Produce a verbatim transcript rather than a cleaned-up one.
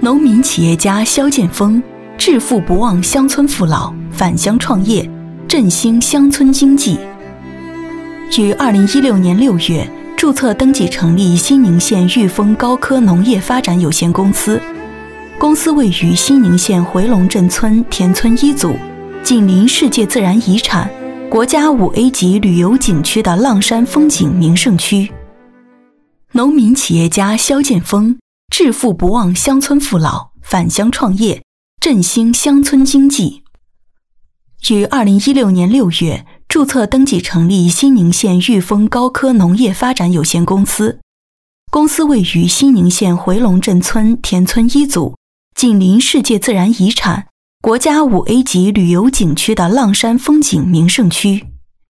农民企业家肖建峰致富不忘乡村父老，返乡创业，振兴乡村经济。于二零一六年六月注册登记成立西宁县裕丰高科农业发展有限公司，公司位于西宁县回龙镇村田村一组，紧邻世界自然遗产、国家五 A 级旅游景区的浪山风景名胜区。农民企业家肖建峰致富不忘乡村父老，返乡创业，振兴乡村经济。于二零一六年六月注册登记成立西宁县裕丰高科农业发展有限公司，公司位于西宁县回龙镇村田村一组，紧邻世界自然遗产、国家五 A 级旅游景区的浪山风景名胜区。